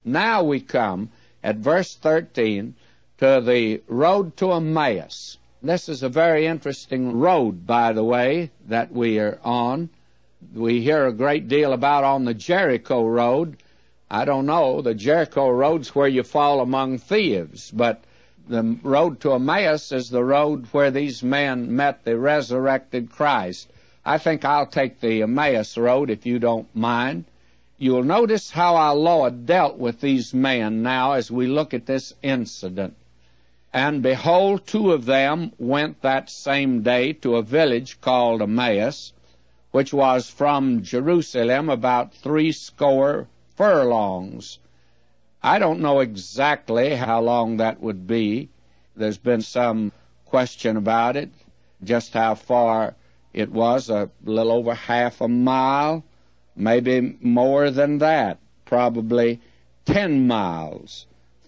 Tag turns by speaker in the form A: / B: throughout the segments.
A: Now we come at verse 13 to the road to Emmaus. This is a very interesting road, by the way, that we are on. We hear a great deal about on the Jericho road. I don't know, the Jericho road's where you fall among thieves, but the road to Emmaus is the road where these men met the resurrected Christ. I think I'll take the Emmaus road if you don't mind. You'll notice how our Lord dealt with these men now as we look at this incident. And behold, two of them went that same day to a village called Emmaus, which was from Jerusalem about 80 furlongs. I don't know exactly how long that would be. There's been some question about it, just how far it was, a little over half a mile, maybe more than that, probably 10 miles,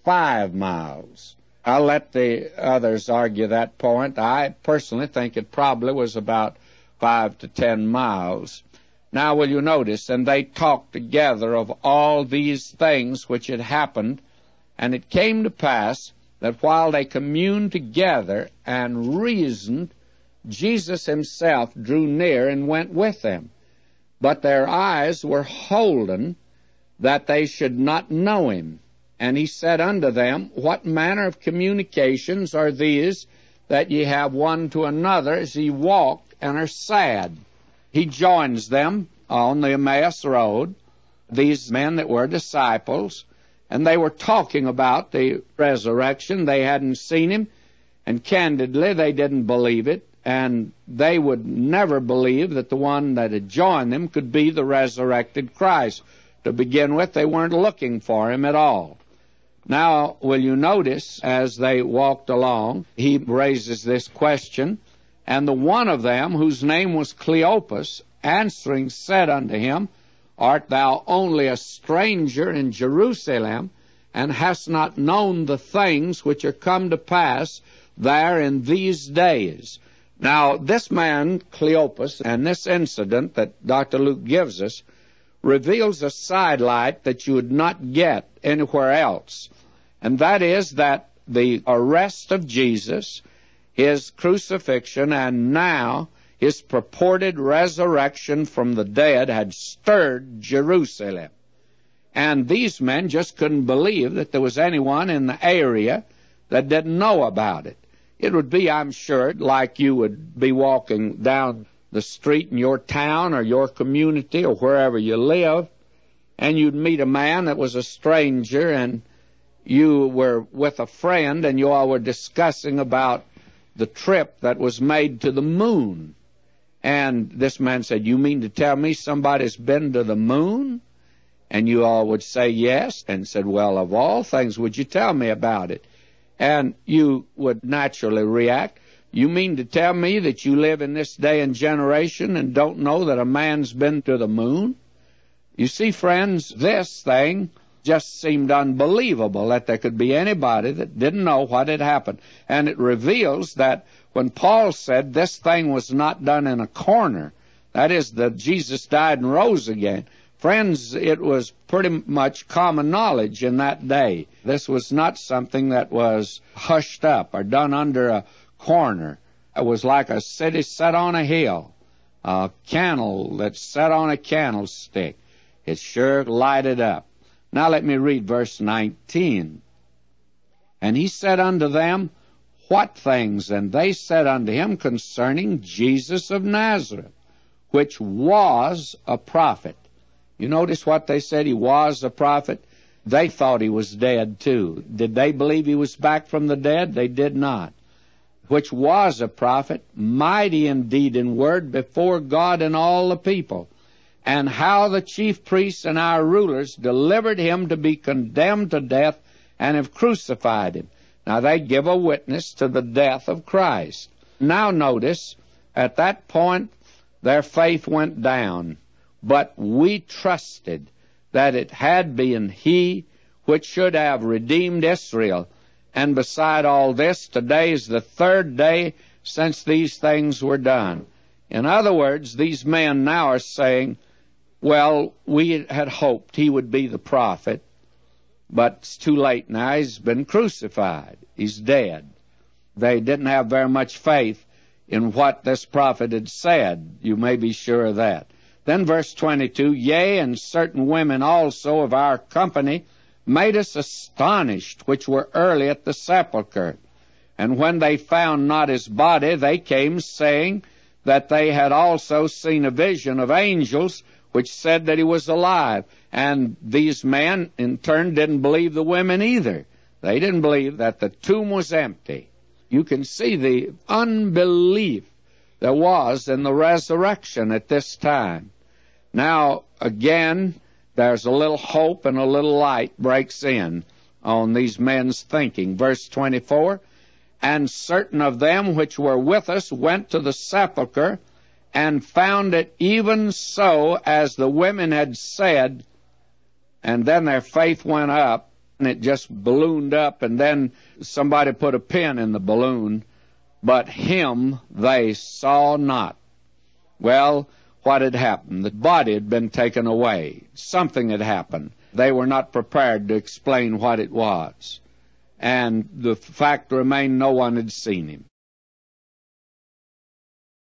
A: 5 miles. I'll let the others argue that point. I personally think it probably was about 5 to 10 miles. Now will you notice, and they talked together of all these things which had happened, and it came to pass that while they communed together and reasoned, Jesus himself drew near and went with them. But their eyes were holden that they should not know him. And he said unto them, What manner of communications are these that ye have one to another as ye walk and are sad? He joins them on the Emmaus road, these men that were disciples, and they were talking about the resurrection. They hadn't seen him, and candidly, they didn't believe it, and they would never believe that the one that had joined them could be the resurrected Christ. To begin with, they weren't looking for him at all. Now, will you notice, as they walked along, he raises this question, and the one of them, whose name was Cleopas, answering said unto him, Art thou only a stranger in Jerusalem, and hast not known the things which are come to pass there in these days? Now, this man, Cleopas, and this incident that Dr. Luke gives us, reveals a sidelight that you would not get anywhere else. And that is that the arrest of Jesus, his crucifixion, and now his purported resurrection from the dead had stirred Jerusalem. And these men just couldn't believe that there was anyone in the area that didn't know about it. It would be, I'm sure, like you would be walking down the street in your town or your community or wherever you live, and you'd meet a man that was a stranger, and you were with a friend, and you all were discussing about the trip that was made to the moon. And this man said, You mean to tell me somebody's been to the moon? And you all would say yes, and said, Well, of all things, would you tell me about it? And you would naturally react, You mean to tell me that you live in this day and generation and don't know that a man's been to the moon? You see, friends, this thing just seemed unbelievable that there could be anybody that didn't know what had happened. And it reveals that when Paul said this thing was not done in a corner, that is, that Jesus died and rose again, friends, it was pretty much common knowledge in that day. This was not something that was hushed up or done under a corner. It was like a city set on a hill, a candle that's set on a candlestick. It sure lighted up. Now let me read verse 19. And he said unto them, What things? And they said unto him, Concerning Jesus of Nazareth, which was a prophet. You notice what they said? He was a prophet. They thought he was dead too. Did they believe he was back from the dead? They did not. Which was a prophet, mighty indeed in word before God and all the people. And how the chief priests and our rulers delivered him to be condemned to death and have crucified him. Now they give a witness to the death of Christ. Now notice, at that point, their faith went down. But we trusted that it had been he which should have redeemed Israel. And beside all this, today is the 3rd day since these things were done. In other words, these men now are saying, well, we had hoped he would be the prophet, but it's too late now. He's been crucified. He's dead. They didn't have very much faith in what this prophet had said. You may be sure of that. Then verse 22, yea, and certain women also of our company made us astonished, which were early at the sepulchre. And when they found not his body, they came, saying that they had also seen a vision of angels, which said that he was alive. And these men, in turn, didn't believe the women either. They didn't believe that the tomb was empty. You can see the unbelief there was in the resurrection at this time. Now, again, there's a little hope and a little light breaks in on these men's thinking. Verse 24, and certain of them which were with us went to the sepulchre, and found it even so as the women had said. And then their faith went up, and it just ballooned up, and then somebody put a pin in the balloon. But him they saw not. Well, what had happened? The body had been taken away. Something had happened. They were not prepared to explain what it was. And the fact remained no one had seen him.